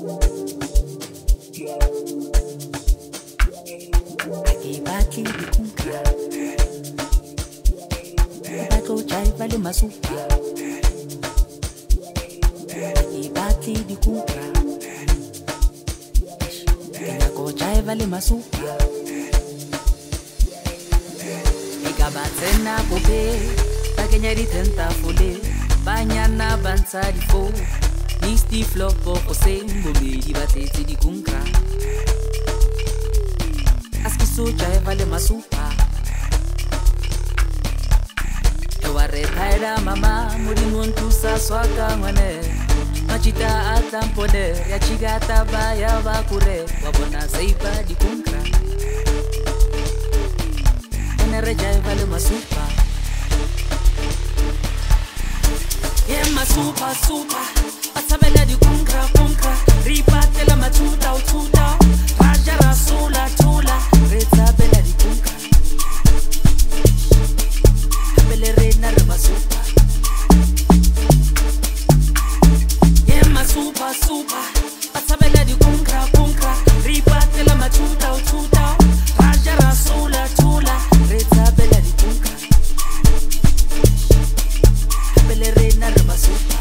Akibaki dikunka Bato chai vale masupa Akibaki dikunka Kenyako chai vale masupa Ikabatena pope Takenya tenta fole Banyana bansa di fo Nisti flopo kose Mbombe di batete dikunka Askisocha vale masupa Ewa retaira mama Muri muntu sa swaka mwane Machita atampone Ya chigata baya wakure Wabona seiba di kunkra Enereja vale masupa Ye masupa supa Atabela di kunkra kunkra Ripate la matuta ututa Raja rasula tula Reza bela di kunkra Habele reina remasupa Ye masupa supa Atabela di kunkra kunkra Ripate la matuta ututa Raja rasula tula Reza bela di kunkra Habele reina remasupa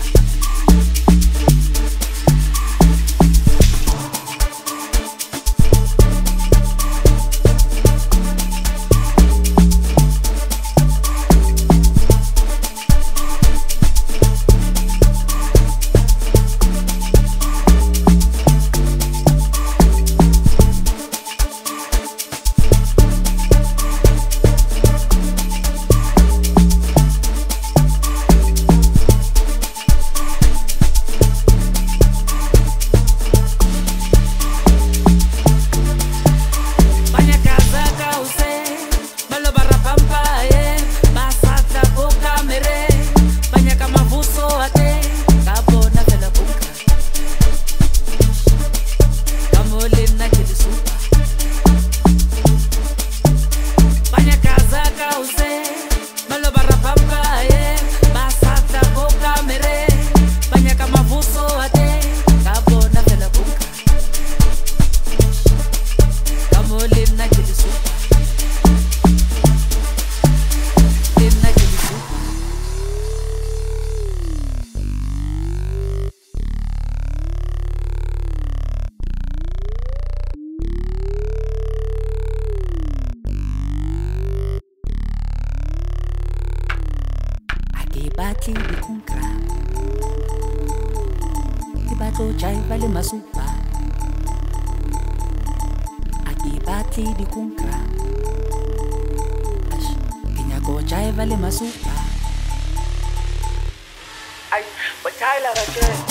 Akibaki dikunka Kibato chai vale masupa Akibaki dikunka Kenyako chai vale masupa Ay, pues chai la rache